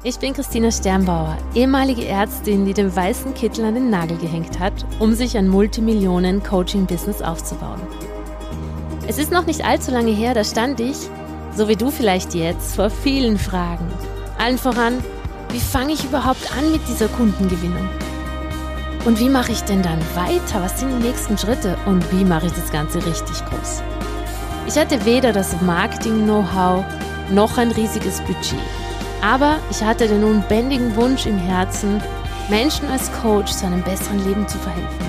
Ich bin Christina Sternbauer, ehemalige Ärztin, die den weißen Kittel an den Nagel gehängt hat, um sich ein Multimillionen-Coaching-Business aufzubauen. Es ist noch nicht allzu lange her, da stand ich, so wie du vielleicht jetzt, vor vielen Fragen. Allen voran, wie fange ich überhaupt an mit dieser Kundengewinnung? Und wie mache ich denn dann weiter? Was sind die nächsten Schritte? Und wie mache ich das Ganze richtig groß? Ich hatte weder das Marketing-Know-how noch ein riesiges Budget. Aber ich hatte den unbändigen Wunsch im Herzen, Menschen als Coach zu einem besseren Leben zu verhelfen.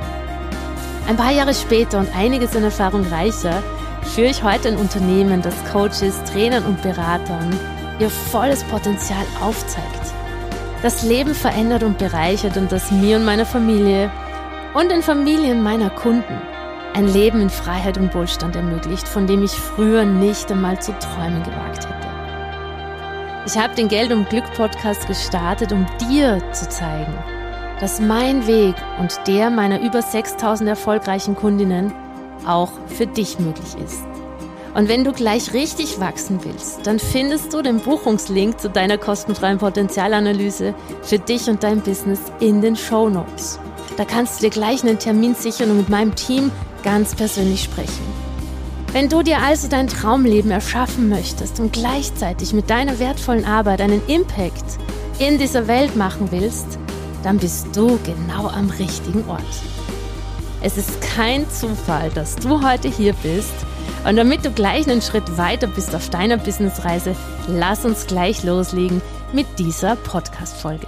Ein paar Jahre später und einiges an Erfahrung reicher, führe ich heute ein Unternehmen, das Coaches, Trainern und Beratern ihr volles Potenzial aufzeigt, das Leben verändert und bereichert und das mir und meiner Familie und den Familien meiner Kunden ein Leben in Freiheit und Wohlstand ermöglicht, von dem ich früher nicht einmal zu träumen gewagt hätte. Ich habe den Geld und Glück Podcast gestartet, um dir zu zeigen, dass mein Weg und der meiner über 6.000 erfolgreichen Kundinnen auch für dich möglich ist. Und wenn du gleich richtig wachsen willst, dann findest du den Buchungslink zu deiner kostenfreien Potenzialanalyse für dich und dein Business in den Shownotes. Da kannst du dir gleich einen Termin sichern und mit meinem Team ganz persönlich sprechen. Wenn du dir also dein Traumleben erschaffen möchtest und gleichzeitig mit deiner wertvollen Arbeit einen Impact in dieser Welt machen willst, dann bist du genau am richtigen Ort. Es ist kein Zufall, dass du heute hier bist. Und damit du gleich einen Schritt weiter bist auf deiner Businessreise, lass uns gleich loslegen mit dieser Podcast-Folge.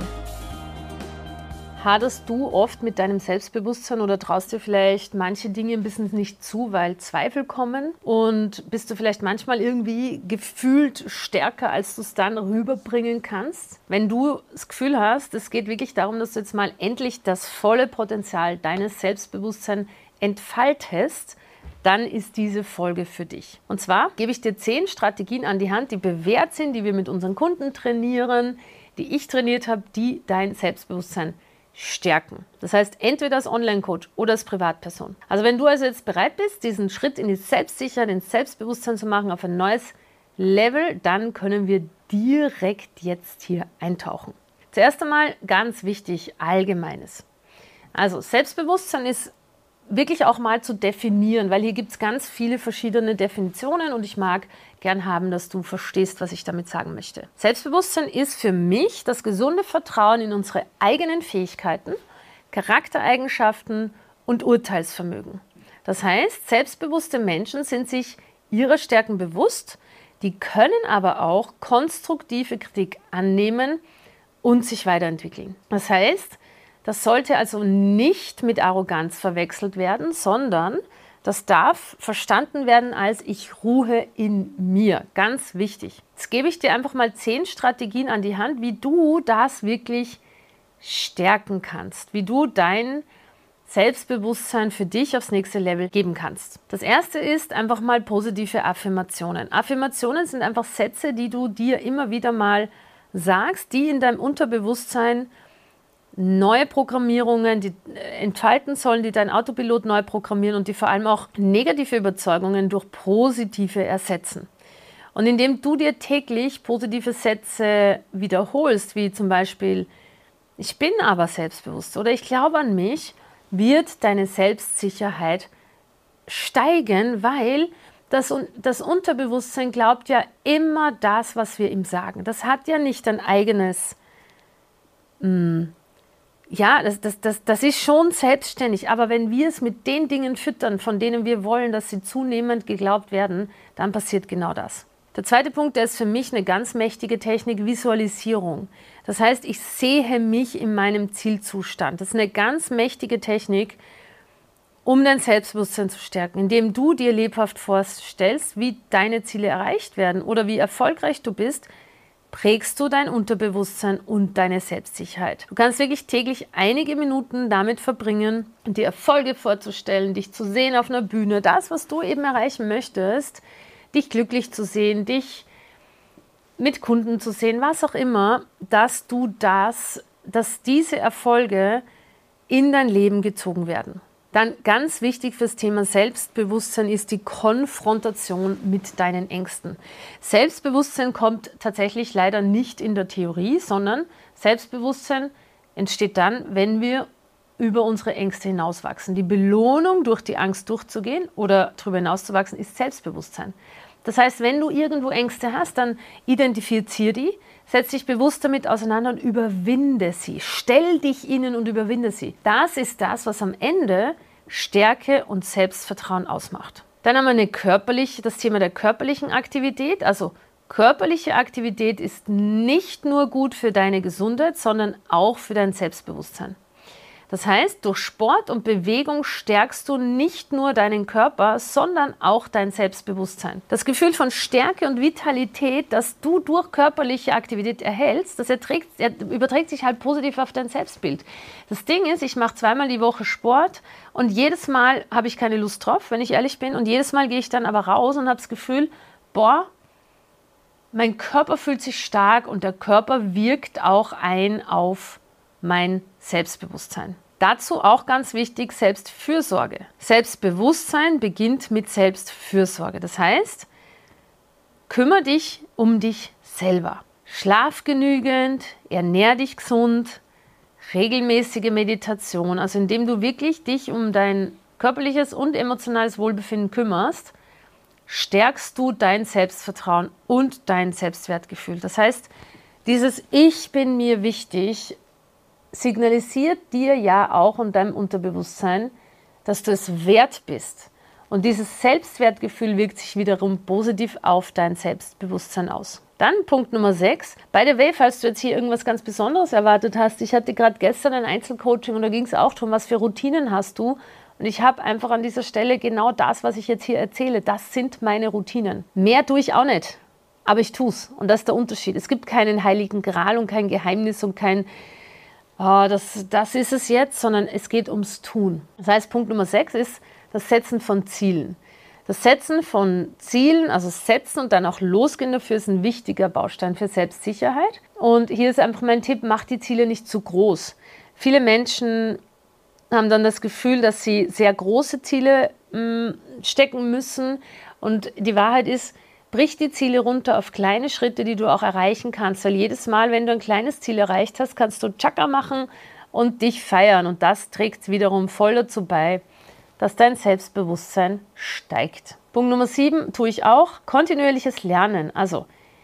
Haderst du oft mit deinem Selbstbewusstsein oder traust dir vielleicht manche Dinge im Business nicht zu, weil Zweifel kommen? Und bist du vielleicht manchmal irgendwie gefühlt stärker, als du es dann rüberbringen kannst? Wenn du das Gefühl hast, es geht wirklich darum, dass du jetzt mal endlich das volle Potenzial deines Selbstbewusstseins entfaltest, dann ist diese Folge für dich. Und zwar gebe ich dir 10 Strategien an die Hand, die bewährt sind, die wir mit unseren Kunden trainieren, die ich trainiert habe, die dein Selbstbewusstsein stärken. Das heißt, entweder als Online-Coach oder als Privatperson. Also wenn du also jetzt bereit bist, diesen Schritt in die Selbstsicherheit, ins Selbstbewusstsein zu machen, auf ein neues Level, dann können wir direkt jetzt hier eintauchen. Zuerst einmal ganz wichtig, Allgemeines. Also Selbstbewusstsein ist wirklich auch mal zu definieren, weil hier gibt es ganz viele verschiedene Definitionen und ich mag gern haben, dass du verstehst, was ich damit sagen möchte. Selbstbewusstsein ist für mich das gesunde Vertrauen in unsere eigenen Fähigkeiten, Charaktereigenschaften und Urteilsvermögen. Das heißt, selbstbewusste Menschen sind sich ihrer Stärken bewusst, die können aber auch konstruktive Kritik annehmen und sich weiterentwickeln. Das heißt, das sollte also nicht mit Arroganz verwechselt werden, sondern das darf verstanden werden als ich ruhe in mir. Ganz wichtig. Jetzt gebe ich dir einfach mal 10 Strategien an die Hand, wie du das wirklich stärken kannst, wie du dein Selbstbewusstsein für dich aufs nächste Level geben kannst. Das erste ist einfach mal positive Affirmationen. Affirmationen sind einfach Sätze, die du dir immer wieder mal sagst, die in deinem Unterbewusstsein neue Programmierungen, die entfalten sollen, die dein Autopilot neu programmieren und die vor allem auch negative Überzeugungen durch positive ersetzen. Und indem du dir täglich positive Sätze wiederholst, wie zum Beispiel, ich bin aber selbstbewusst oder ich glaube an mich, wird deine Selbstsicherheit steigen, weil das Unterbewusstsein glaubt ja immer das, was wir ihm sagen. Das hat ja nicht ein eigenes das ist schon selbstständig, aber wenn wir es mit den Dingen füttern, von denen wir wollen, dass sie zunehmend geglaubt werden, dann passiert genau das. Der zweite Punkt, der ist für mich eine ganz mächtige Technik, Visualisierung. Das heißt, ich sehe mich in meinem Zielzustand. Das ist eine ganz mächtige Technik, um dein Selbstbewusstsein zu stärken, indem du dir lebhaft vorstellst, wie deine Ziele erreicht werden oder wie erfolgreich du bist, prägst du dein Unterbewusstsein und deine Selbstsicherheit. Du kannst wirklich täglich einige Minuten damit verbringen, dir Erfolge vorzustellen, dich zu sehen auf einer Bühne, das, was du eben erreichen möchtest, dich glücklich zu sehen, dich mit Kunden zu sehen, was auch immer, dass diese Erfolge in dein Leben gezogen werden. Dann ganz wichtig fürs Thema Selbstbewusstsein ist die Konfrontation mit deinen Ängsten. Selbstbewusstsein kommt tatsächlich leider nicht in der Theorie, sondern Selbstbewusstsein entsteht dann, wenn wir über unsere Ängste hinauswachsen. Die Belohnung, durch die Angst durchzugehen oder darüber hinauszuwachsen, ist Selbstbewusstsein. Das heißt, wenn du irgendwo Ängste hast, dann identifizier die, setz dich bewusst damit auseinander und überwinde sie. Stell dich ihnen und überwinde sie. Das ist das, was am Ende Stärke und Selbstvertrauen ausmacht. Dann haben wir das Thema der körperlichen Aktivität. Also körperliche Aktivität ist nicht nur gut für deine Gesundheit, sondern auch für dein Selbstbewusstsein. Das heißt, durch Sport und Bewegung stärkst du nicht nur deinen Körper, sondern auch dein Selbstbewusstsein. Das Gefühl von Stärke und Vitalität, das du durch körperliche Aktivität erhältst, das überträgt sich halt positiv auf dein Selbstbild. Das Ding ist, ich mache 2-mal die Woche Sport und jedes Mal habe ich keine Lust drauf, wenn ich ehrlich bin. Und jedes Mal gehe ich dann aber raus und habe das Gefühl, boah, mein Körper fühlt sich stark und der Körper wirkt auch ein auf mein Selbstbewusstsein. Dazu auch ganz wichtig, Selbstfürsorge. Selbstbewusstsein beginnt mit Selbstfürsorge. Das heißt, kümmere dich um dich selber. Schlaf genügend, ernähr dich gesund, regelmäßige Meditation, also indem du wirklich dich um dein körperliches und emotionales Wohlbefinden kümmerst, stärkst du dein Selbstvertrauen und dein Selbstwertgefühl. Das heißt, dieses Ich bin mir wichtig signalisiert dir ja auch und deinem Unterbewusstsein, dass du es wert bist. Und dieses Selbstwertgefühl wirkt sich wiederum positiv auf dein Selbstbewusstsein aus. Dann Punkt Nummer 6. By the way, falls du jetzt hier irgendwas ganz Besonderes erwartet hast, ich hatte gerade gestern ein Einzelcoaching und da ging es auch darum, was für Routinen hast du. Und ich habe einfach an dieser Stelle genau das, was ich jetzt hier erzähle, das sind meine Routinen. Mehr tue ich auch nicht, aber ich tue es. Und das ist der Unterschied. Es gibt keinen heiligen Gral und kein Geheimnis und kein das ist es jetzt, sondern es geht ums Tun. Das heißt, Punkt Nummer 6 ist das Setzen von Zielen. Das Setzen von Zielen, also Setzen und dann auch Losgehen dafür, ist ein wichtiger Baustein für Selbstsicherheit. Und hier ist einfach mein Tipp, mach die Ziele nicht zu groß. Viele Menschen haben dann das Gefühl, dass sie sehr große Ziele stecken müssen. Und die Wahrheit ist, brich die Ziele runter auf kleine Schritte, die du auch erreichen kannst. Weil jedes Mal, wenn du ein kleines Ziel erreicht hast, kannst du Tschakka machen und dich feiern. Und das trägt wiederum voll dazu bei, dass dein Selbstbewusstsein steigt. Punkt Nummer 7 tue ich auch. Kontinuierliches Lernen. Also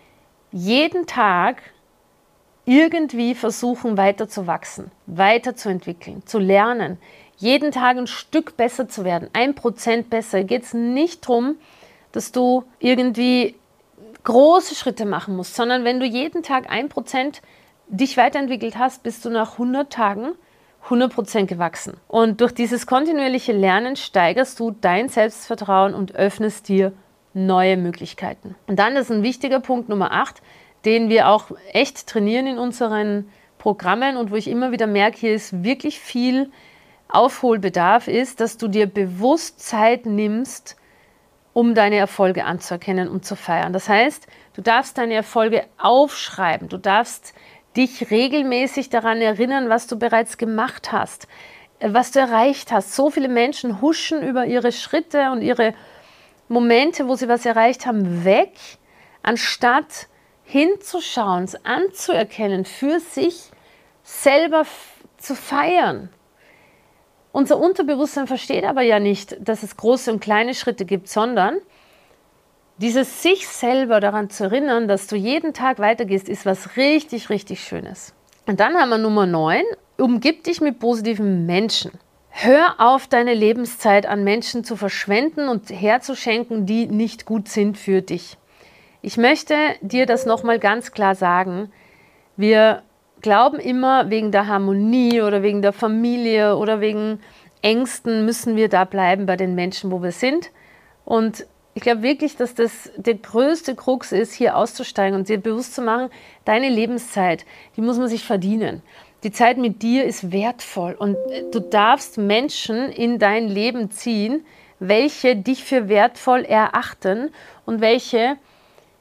jeden Tag irgendwie versuchen, weiter zu wachsen, weiterzuentwickeln, zu lernen. Jeden Tag ein Stück besser zu werden, 1% besser. Geht es nicht darum, dass du irgendwie große Schritte machen musst, sondern wenn du jeden Tag 1% dich weiterentwickelt hast, bist du nach 100 Tagen 100% gewachsen. Und durch dieses kontinuierliche Lernen steigerst du dein Selbstvertrauen und öffnest dir neue Möglichkeiten. Und dann ist ein wichtiger Punkt Nummer 8, den wir auch echt trainieren in unseren Programmen und wo ich immer wieder merke, hier ist wirklich viel Aufholbedarf, ist, dass du dir bewusst Zeit nimmst, um deine Erfolge anzuerkennen und zu feiern. Das heißt, du darfst deine Erfolge aufschreiben, du darfst dich regelmäßig daran erinnern, was du bereits gemacht hast, was du erreicht hast. So viele Menschen huschen über ihre Schritte und ihre Momente, wo sie was erreicht haben, weg, anstatt hinzuschauen, es anzuerkennen, für sich selber zu feiern. Unser Unterbewusstsein versteht aber ja nicht, dass es große und kleine Schritte gibt, sondern dieses sich selber daran zu erinnern, dass du jeden Tag weitergehst, ist was richtig, richtig Schönes. Und dann haben wir Nummer 9, umgib dich mit positiven Menschen. Hör auf, deine Lebenszeit an Menschen zu verschwenden und herzuschenken, die nicht gut sind für dich. Ich möchte dir das nochmal ganz klar sagen. Wir glauben immer, wegen der Harmonie oder wegen der Familie oder wegen Ängsten müssen wir da bleiben bei den Menschen, wo wir sind. Und ich glaube wirklich, dass das der größte Krux ist, hier auszusteigen und dir bewusst zu machen, deine Lebenszeit, die muss man sich verdienen. Die Zeit mit dir ist wertvoll und du darfst Menschen in dein Leben ziehen, welche dich für wertvoll erachten und welche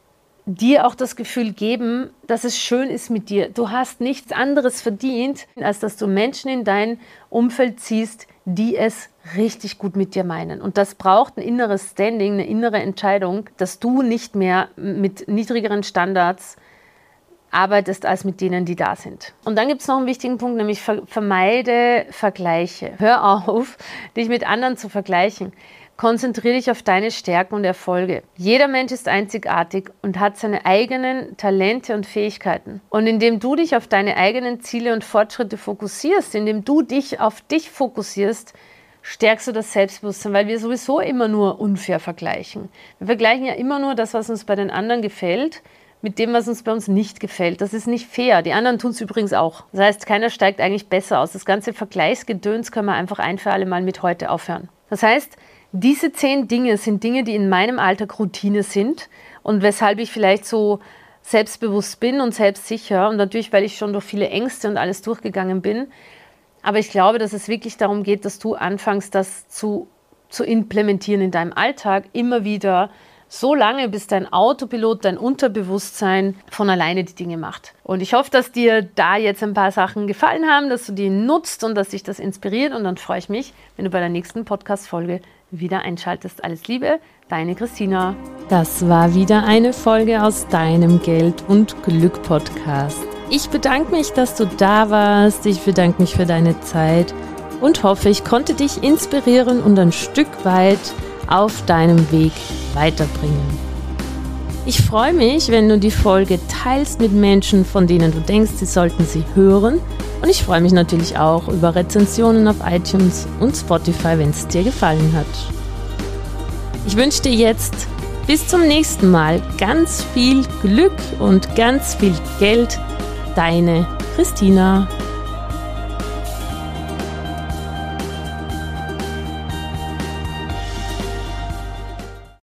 dir auch das Gefühl geben, dass es schön ist mit dir. Du hast nichts anderes verdient, als dass du Menschen in dein Umfeld ziehst, die es richtig gut mit dir meinen. Und das braucht ein inneres Standing, eine innere Entscheidung, dass du nicht mehr mit niedrigeren Standards arbeitest als mit denen, die da sind. Und dann gibt es noch einen wichtigen Punkt, nämlich vermeide Vergleiche. Hör auf, dich mit anderen zu vergleichen. Konzentriere dich auf deine Stärken und Erfolge. Jeder Mensch ist einzigartig und hat seine eigenen Talente und Fähigkeiten. Und indem du dich auf deine eigenen Ziele und Fortschritte fokussierst, indem du dich auf dich fokussierst, stärkst du das Selbstbewusstsein, weil wir sowieso immer nur unfair vergleichen. Wir vergleichen ja immer nur das, was uns bei den anderen gefällt, mit dem, was uns bei uns nicht gefällt. Das ist nicht fair. Die anderen tun es übrigens auch. Das heißt, keiner steigt eigentlich besser aus. Das ganze Vergleichsgedöns können wir einfach ein für alle Mal mit heute aufhören. Das heißt, diese 10 Dinge sind Dinge, die in meinem Alltag Routine sind und weshalb ich vielleicht so selbstbewusst bin und selbstsicher und natürlich, weil ich schon durch viele Ängste und alles durchgegangen bin. Aber ich glaube, dass es wirklich darum geht, dass du anfängst, das zu implementieren in deinem Alltag, immer wieder, so lange, bis dein Autopilot, dein Unterbewusstsein von alleine die Dinge macht. Und ich hoffe, dass dir da jetzt ein paar Sachen gefallen haben, dass du die nutzt und dass dich das inspiriert. Und dann freue ich mich, wenn du bei der nächsten Podcast-Folge wieder einschaltest. Alles Liebe, deine Christina. Das war wieder eine Folge aus deinem Geld und Glück Podcast. Ich bedanke mich, dass du da warst. Ich bedanke mich für deine Zeit und hoffe, ich konnte dich inspirieren und ein Stück weit auf deinem Weg weiterbringen. Ich freue mich, wenn du die Folge teilst mit Menschen, von denen du denkst, sie sollten sie hören. Und ich freue mich natürlich auch über Rezensionen auf iTunes und Spotify, wenn es dir gefallen hat. Ich wünsche dir jetzt bis zum nächsten Mal ganz viel Glück und ganz viel Geld. Deine Christina.